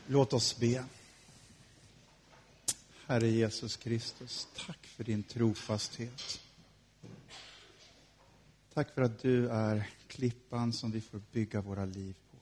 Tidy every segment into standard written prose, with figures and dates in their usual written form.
Låt oss be. Herre Jesus Kristus, tack för din trofasthet. Tack för att du är klippan som vi får bygga våra liv på.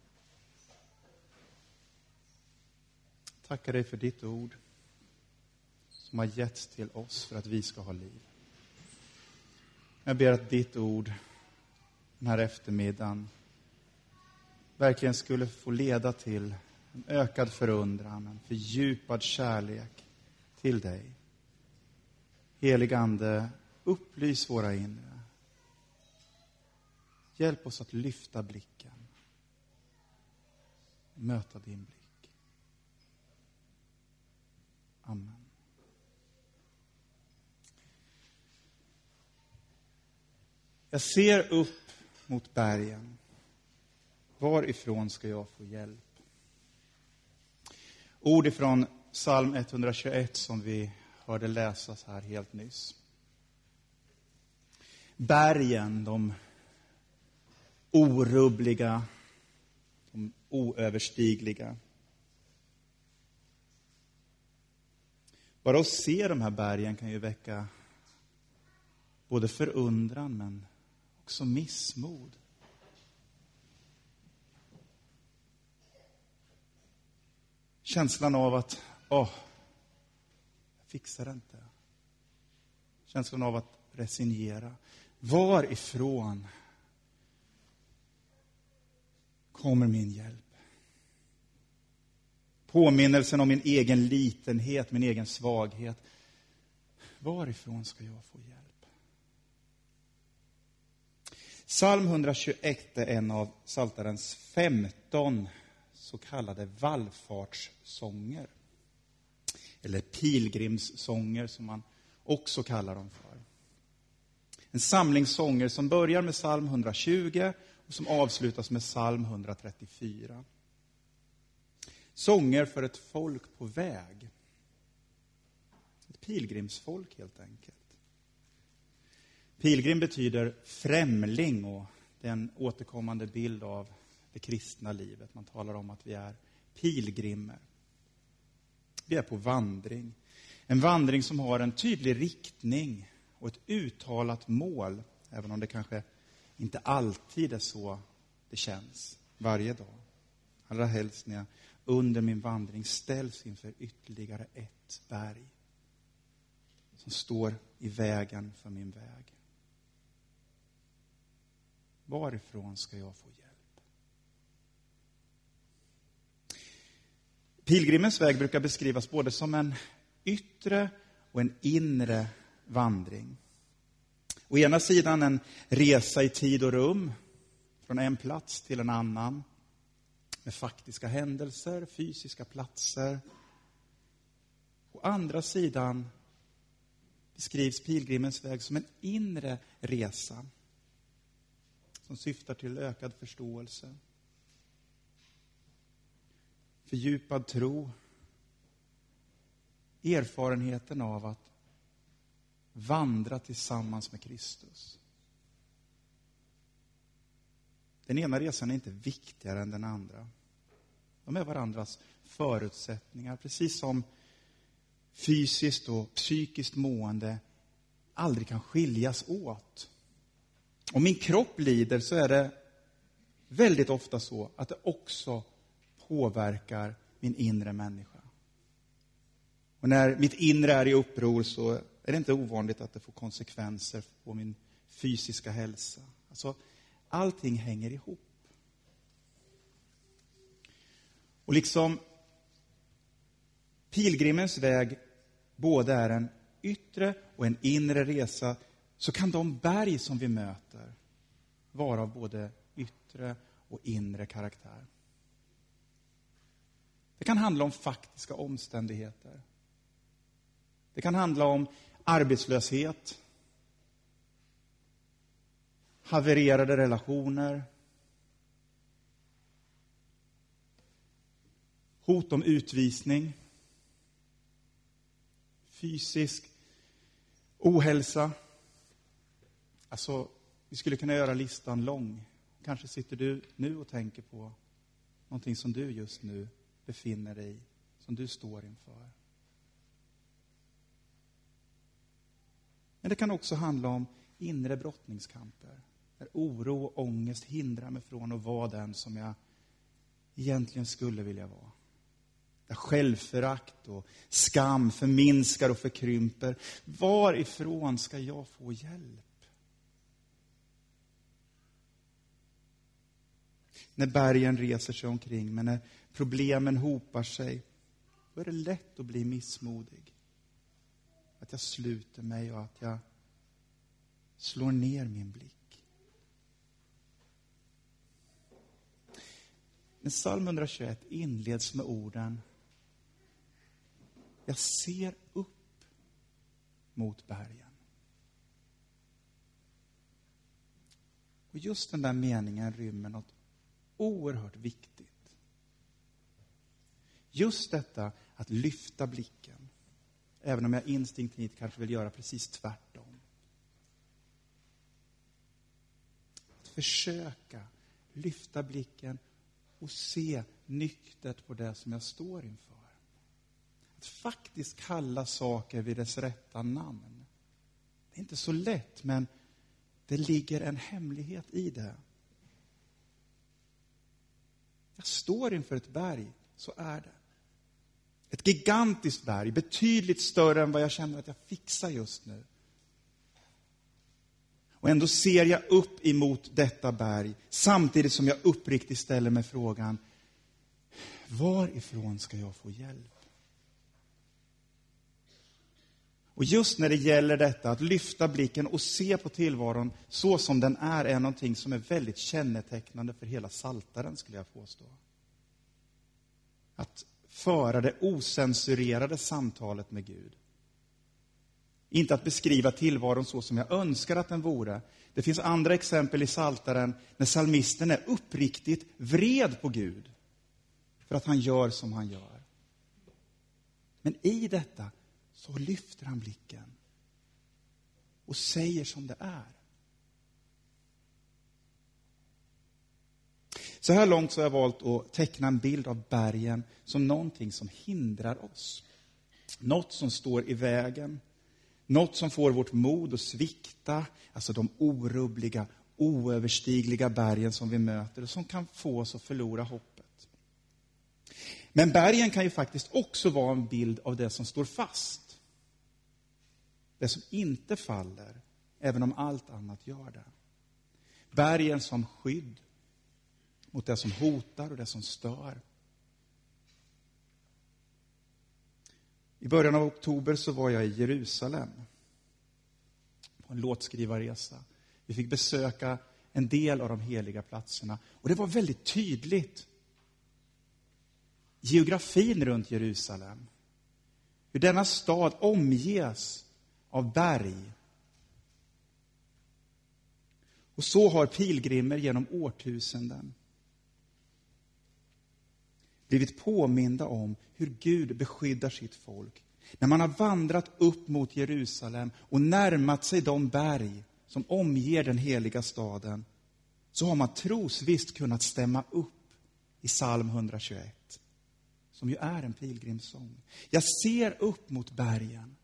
Tackar dig för ditt ord som har getts till oss för att vi ska ha liv. Jag ber att ditt ord den här eftermiddagen verkligen skulle få leda till en ökad förundran, en fördjupad kärlek till dig. Helig Ande, upplys våra inre. Hjälp oss att lyfta blicken. Möta din blick. Amen. Jag ser upp mot bergen. Varifrån ska jag få hjälp? Ord ifrån psalm 121 som vi hörde läsas här helt nyss. Bergen, de orubbliga, de oöverstigliga. Bara att se de här bergen kan ju väcka både förundran men också missmod. Känslan av att, jag fixar det inte. Känslan av att resignera. Varifrån kommer min hjälp? Påminnelsen om min egen litenhet, min egen svaghet. Varifrån ska jag få hjälp? Psalm 121 är en av Psaltarens 15 så kallade vallfartssånger. Eller pilgrimssånger som man också kallar dem för. En samling sånger som börjar med psalm 120 och som avslutas med psalm 134. Sånger för ett folk på väg. Ett pilgrimsfolk helt enkelt. Pilgrim betyder främling och det är en återkommande bild av det kristna livet. Man talar om att vi är pilgrimer. Vi är på vandring. En vandring som har en tydlig riktning och ett uttalat mål. Även om det kanske inte alltid är så det känns varje dag. Allra helst när jag under min vandring ställs inför ytterligare ett berg. Som står i vägen för min väg. Varifrån ska jag få hjälp? Pilgrimens väg brukar beskrivas både som en yttre och en inre vandring. Å ena sidan en resa i tid och rum från en plats till en annan med faktiska händelser, fysiska platser. Å andra sidan beskrivs pilgrimens väg som en inre resa som syftar till ökad förståelse, fördjupad tro, erfarenheten av att vandra tillsammans med Kristus. Den ena resan är inte viktigare än den andra. De är varandras förutsättningar, precis som fysiskt och psykiskt mående aldrig kan skiljas åt. Om min kropp lider så är det väldigt ofta så att det också påverkar min inre människa. Och när mitt inre är i uppror så är det inte ovanligt att det får konsekvenser på min fysiska hälsa. Alltså, allting hänger ihop. Och liksom pilgrimens väg både är en yttre och en inre resa, så kan de berg som vi möter vara av både yttre och inre karaktär. Det kan handla om faktiska omständigheter. Det kan handla om arbetslöshet, havererade relationer, hot om utvisning, fysisk ohälsa. Alltså, vi skulle kunna göra listan lång. Kanske sitter du nu och tänker på någonting som du just nu befinner dig i, som du står inför. Men det kan också handla om inre brottningskamper. Där oro och ångest hindrar mig från att vara den som jag egentligen skulle vilja vara. Där självförakt och skam förminskar och förkrymper. Varifrån ska jag få hjälp? När bergen reser sig omkring, men när problemen hopar sig, då är det lätt att bli missmodig. Att jag sluter mig och att jag slår ner min blick. Men psalm 121 inleds med orden: jag ser upp mot bergen. Och just den där meningen rymmer något oerhört viktigt. Just detta att lyfta blicken. Även om jag instinktivt kanske vill göra precis tvärtom. Att försöka lyfta blicken och se nyktert på det som jag står inför. Att faktiskt kalla saker vid dess rätta namn. Det är inte så lätt, men det ligger en hemlighet i det. Jag står inför ett berg, så är det. Ett gigantiskt berg, betydligt större än vad jag känner att jag fixar just nu. Och ändå ser jag upp emot detta berg, samtidigt som jag uppriktigt ställer mig frågan: varifrån ska jag få hjälp? Och just när det gäller detta, att lyfta blicken och se på tillvaron så som den är någonting som är väldigt kännetecknande för hela Psaltaren, skulle jag påstå. Att föra det osensurerade samtalet med Gud. Inte att beskriva tillvaron så som jag önskar att den vore. Det finns andra exempel i Psaltaren när psalmisten är uppriktigt vred på Gud för att han gör som han gör. Men i detta så lyfter han blicken och säger som det är. Så här långt så har jag valt att teckna en bild av bergen som någonting som hindrar oss. Något som står i vägen. Något som får vårt mod att svikta. Alltså de orubbliga, oöverstigliga bergen som vi möter och som kan få oss att förlora hoppet. Men bergen kan ju faktiskt också vara en bild av det som står fast. Det som inte faller, även om allt annat gör det. Bergen som skydd mot det som hotar och det som stör. I början av oktober så var jag i Jerusalem på en låtskrivarresa. Vi fick besöka en del av de heliga platserna. Och det var väldigt tydligt. Geografin runt Jerusalem. Hur denna stad omges av berg. Och så har pilgrimer genom årtusenden blivit påminda om hur Gud beskyddar sitt folk. När man har vandrat upp mot Jerusalem och närmat sig de berg som omger den heliga staden, så har man trosvisst kunnat stämma upp i psalm 121, som ju är en pilgrimssång. Jag ser upp mot bergen.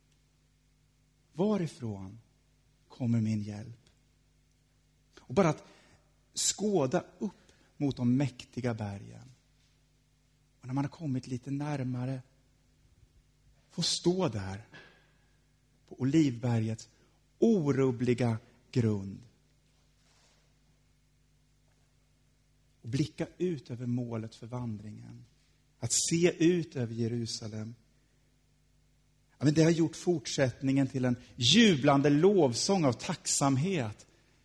Varifrån kommer min hjälp? Och bara att skåda upp mot de mäktiga bergen. Och när man har kommit lite närmare, få stå där på Olivbergets orubbliga grund. Och blicka ut över målet för vandringen. Att se ut över Jerusalem. Ja, men det har gjort fortsättningen till en jublande lovsång av tacksamhet.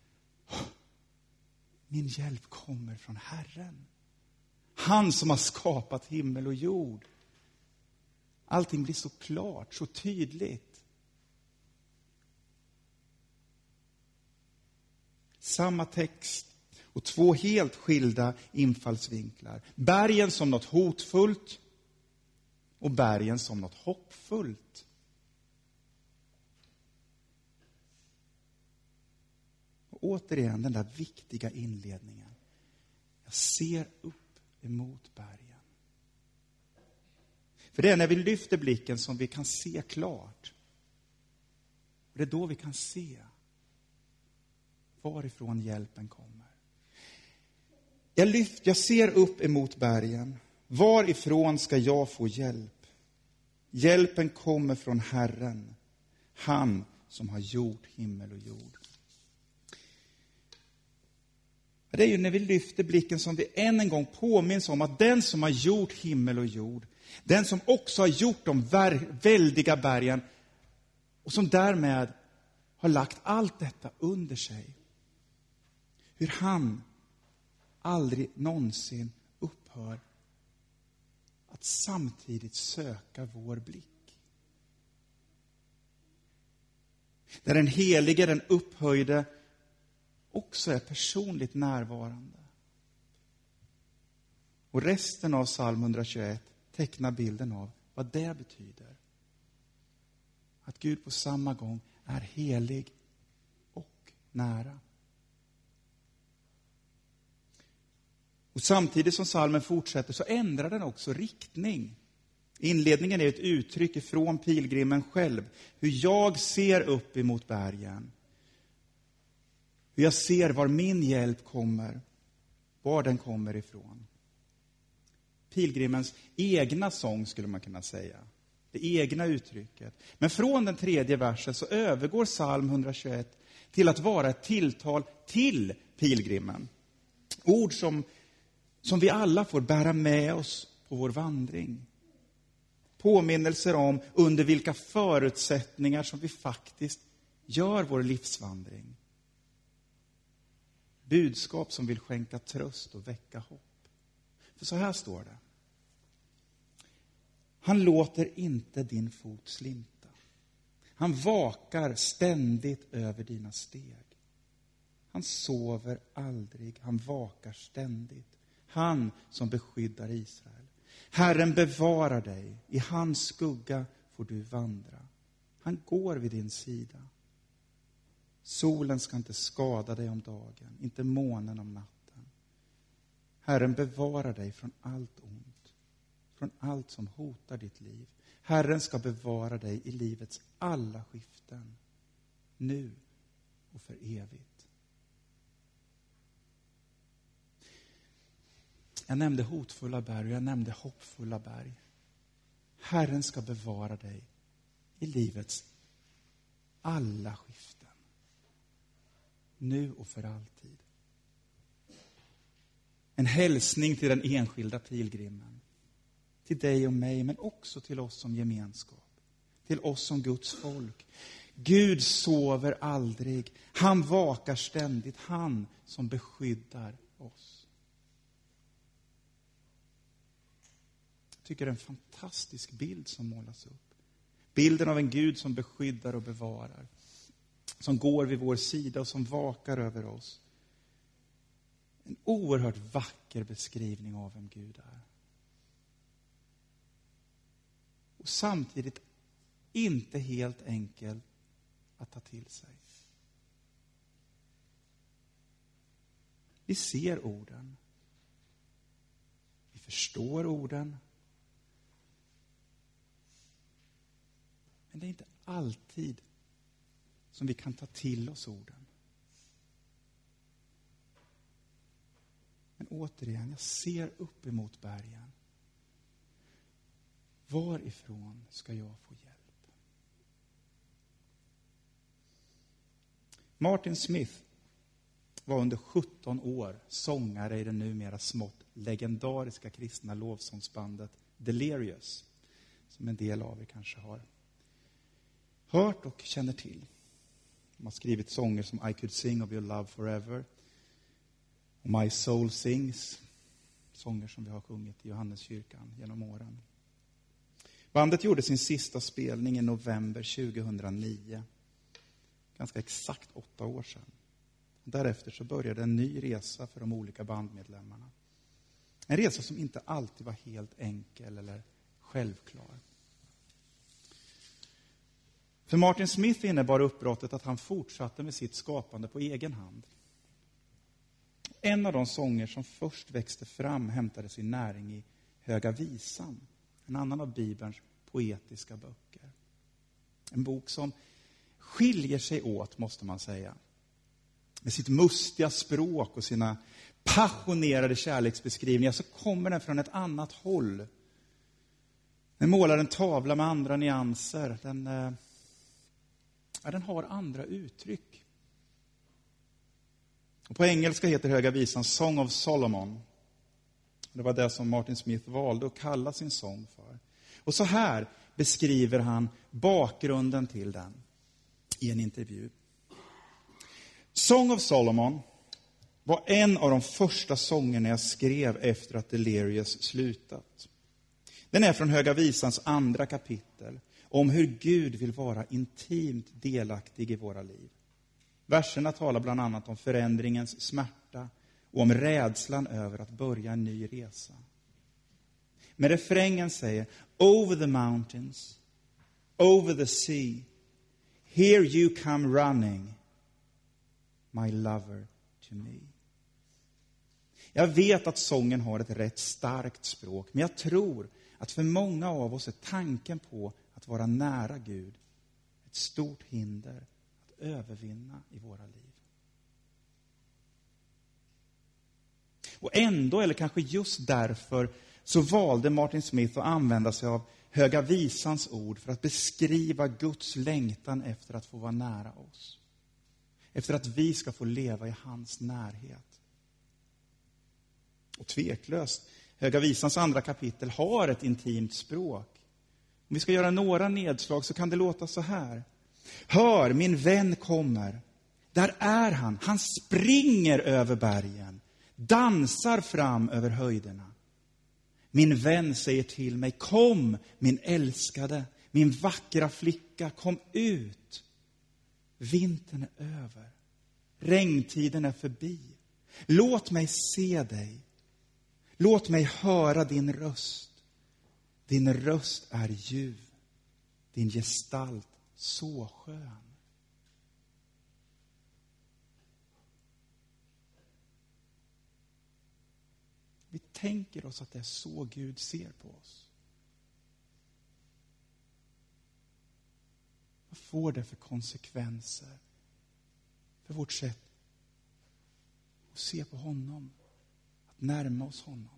Min hjälp kommer från Herren. Han som har skapat himmel och jord. Allting blir så klart, så tydligt. Samma text och två helt skilda infallsvinklar. Bergen som något hotfullt och bergen som något hoppfullt. Och återigen den där viktiga inledningen. Jag ser upp emot bergen. För det är när vi lyfter blicken som vi kan se klart. Och det är då vi kan se varifrån hjälpen kommer. Jag ser upp emot bergen. Varifrån ska jag få hjälp? Hjälpen kommer från Herren. Han som har gjort himmel och jord. Det är ju när vi lyfter blicken som vi än en gång påminns om att den som har gjort himmel och jord, den som också har gjort de väldiga bergen och som därmed har lagt allt detta under sig. Hur han aldrig någonsin upphör att samtidigt söka vår blick. Där den helige, den upphöjde, också är personligt närvarande. Och resten av psalm 121 tecknar bilden av vad det betyder. Att Gud på samma gång är helig och nära. Och samtidigt som psalmen fortsätter så ändrar den också riktning. Inledningen är ett uttryck ifrån pilgrimen själv. Hur jag ser upp emot bergen. Hur jag ser var min hjälp kommer. Var den kommer ifrån. Pilgrimens egna sång skulle man kunna säga. Det egna uttrycket. Men från den 3:e versen så övergår psalm 121 till att vara ett tilltal till pilgrimen. Ord som vi alla får bära med oss på vår vandring. Påminnelser om under vilka förutsättningar som vi faktiskt gör vår livsvandring. Budskap som vill skänka tröst och väcka hopp. För så här står det. Han låter inte din fot slinta. Han vakar ständigt över dina steg. Han sover aldrig, han vakar ständigt. Han som beskyddar Israel. Herren bevarar dig, i hans skugga får du vandra. Han går vid din sida. Solen ska inte skada dig om dagen, inte månen om natten. Herren bevarar dig från allt ont, från allt som hotar ditt liv. Herren ska bevara dig i livets alla skiften, nu och för evigt. Jag nämnde hotfulla berg och jag nämnde hoppfulla berg. Herren ska bevara dig i livets alla skiften, nu och för alltid. En hälsning till den enskilda pilgrimen. Till dig och mig, men också till oss som gemenskap. Till oss som Guds folk. Gud sover aldrig. Han vakar ständigt. Han som beskyddar oss. Jag tycker det är en fantastisk bild som målas upp. Bilden av en Gud som beskyddar och bevarar. Som går vid vår sida och som vakar över oss. En oerhört vacker beskrivning av vem Gud är. Och samtidigt inte helt enkelt att ta till sig. Vi ser orden. Vi förstår orden. Men det är inte alltid som vi kan ta till oss orden. Men återigen, jag ser upp emot bergen. Varifrån ska jag få hjälp? Martin Smith var under 17 år sångare i det numera smått legendariska kristna lovsångsbandet Delirious, som en del av er kanske har hört och känner till. De har skrivit sånger som I Could Sing of Your Love Forever och My Soul Sings, sånger som vi har sjungit i Johanneskyrkan genom åren. Bandet gjorde sin sista spelning i november 2009. Ganska exakt 8 år sedan. Därefter så började en ny resa för de olika bandmedlemmarna. En resa som inte alltid var helt enkel eller självklar. För Martin Smith innebar uppbrottet att han fortsatte med sitt skapande på egen hand. En av de sånger som först växte fram hämtade sin näring i Höga visan. En annan av Bibelns poetiska böcker. En bok som skiljer sig åt, måste man säga. Med sitt mustiga språk och sina passionerade kärleksbeskrivningar så kommer den från ett annat håll. Den målar en tavla med andra nyanser. Den har andra uttryck. Och på engelska heter Höga visan Song of Solomon. Det var det som Martin Smith valde att kalla sin sång för. Och så här beskriver han bakgrunden till den i en intervju. Song of Solomon var en av de första sångerna jag skrev efter att Delirious slutat. Den är från Höga visans 2 kapitel om hur Gud vill vara intimt delaktig i våra liv. Verserna talar bland annat om förändringens smärta och om rädslan över att börja en ny resa. Men refrängen säger: Over the mountains, over the sea, here you come running, my lover to me. Jag vet att sången har ett rätt starkt språk, men jag tror att för många av oss är tanken på att vara nära Gud ett stort hinder att övervinna i våra liv. Och ändå, eller kanske just därför, så valde Martin Smith att använda sig av Höga visans ord för att beskriva Guds längtan efter att få vara nära oss. Efter att vi ska få leva i hans närhet. Och tveklöst, Höga visans 2 kapitel har ett intimt språk. Om vi ska göra några nedslag så kan det låta så här. Hör, min vän kommer. Där är han. Han springer över bergen. Dansar fram över höjderna. Min vän säger till mig: kom, min älskade, min vackra flicka, kom ut. Vintern är över. Regntiden är förbi. Låt mig se dig. Låt mig höra din röst. Din röst är ljuv. Din gestalt så skön. Vi tänker oss att det är så Gud ser på oss. Vad får det för konsekvenser för vårt sätt att se på honom? Att närma oss honom?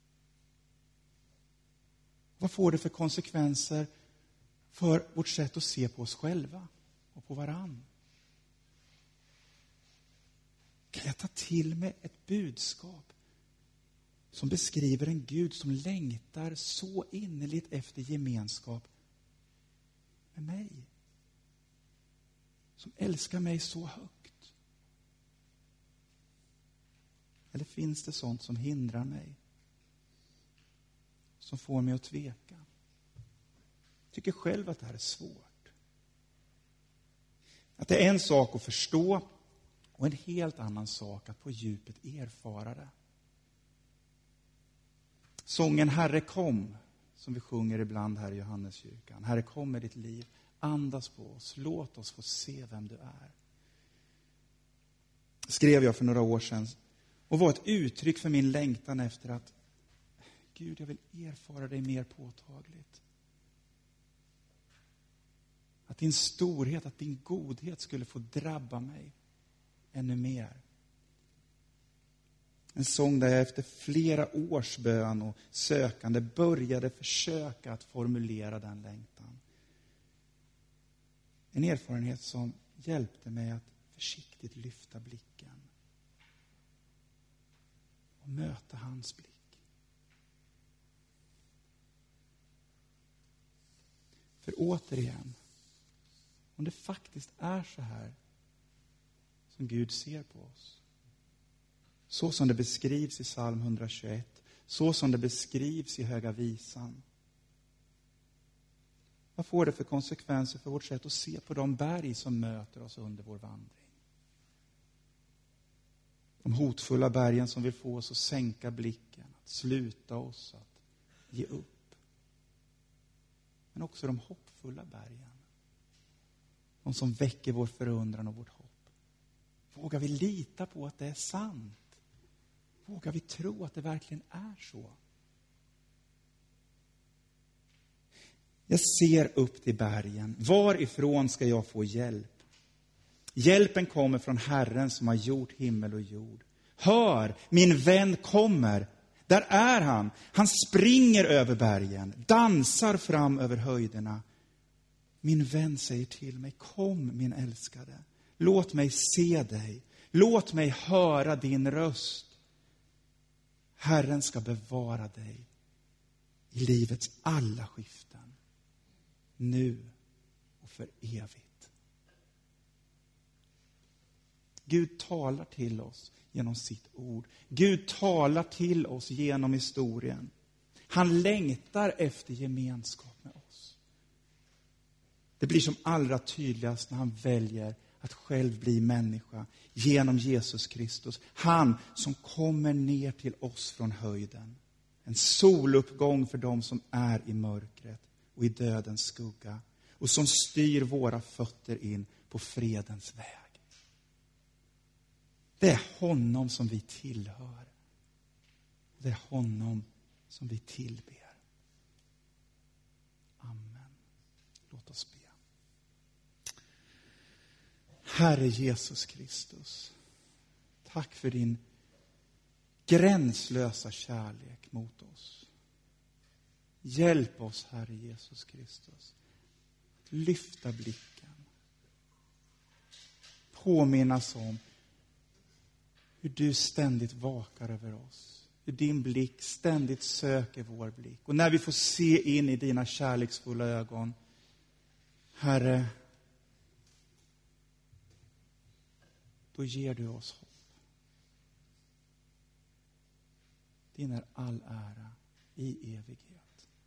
Vad får det för konsekvenser för vårt sätt att se på oss själva och på varann? Kan jag ta till mig ett budskap som beskriver en Gud som längtar så innerligt efter gemenskap med mig? Som älskar mig så högt? Eller finns det sånt som hindrar mig? Som får mig att tveka? Jag tycker själv att det här är svårt. Att det är en sak att förstå och en helt annan sak att på djupet erfara det. Sången Herre kom, som vi sjunger ibland här i Johanneskyrkan. Herre kom med ditt liv, andas på oss, låt oss få se vem du är. Skrev jag för några år sedan och var ett uttryck för min längtan efter att Gud, jag vill erfara dig mer påtagligt. Att din storhet, att din godhet skulle få drabba mig ännu mer. En sång där jag efter flera års bön och sökande började försöka att formulera den längtan. En erfarenhet som hjälpte mig att försiktigt lyfta blicken och möta hans blick. För återigen, om det faktiskt är så här som Gud ser på oss, så som det beskrivs i psalm 121, så som det beskrivs i Höga visan, vad får det för konsekvenser för vårt sätt att se på de berg som möter oss under vår vandring? De hotfulla bergen som vill få oss att sänka blicken, att sluta oss, att ge upp. Men också de hoppfulla bergen. De som väcker vår förundran och vårt hopp. Vågar vi lita på att det är sant? Vågar vi tro att det verkligen är så? Jag ser upp till bergen. Varifrån ska jag få hjälp? Hjälpen kommer från Herren som har gjort himmel och jord. Hör, min vän kommer. Där är han. Han springer över bergen, dansar fram över höjderna. Min vän säger till mig, kom min älskade. Låt mig se dig. Låt mig höra din röst. Herren ska bevara dig i livets alla skiften. Nu och för evigt. Gud talar till oss genom sitt ord. Gud talar till oss genom historien. Han längtar efter gemenskap med oss. Det blir som allra tydligast när han väljer att själv bli människa genom Jesus Kristus. Han som kommer ner till oss från höjden. En soluppgång för dem som är i mörkret och i dödens skugga. Och som styr våra fötter in på fredens väg. Det är honom som vi tillhör. Det är honom som vi tillber. Amen. Låt oss be. Herre Jesus Kristus, tack för din gränslösa kärlek mot oss. Hjälp oss, Herre Jesus Kristus, att lyfta blicken. Påminnas om hur du ständigt vakar över oss. Hur din blick ständigt söker vår blick. Och när vi får se in i dina kärleksfulla ögon, Herre, då ger du oss hopp. Din är all ära i evighet.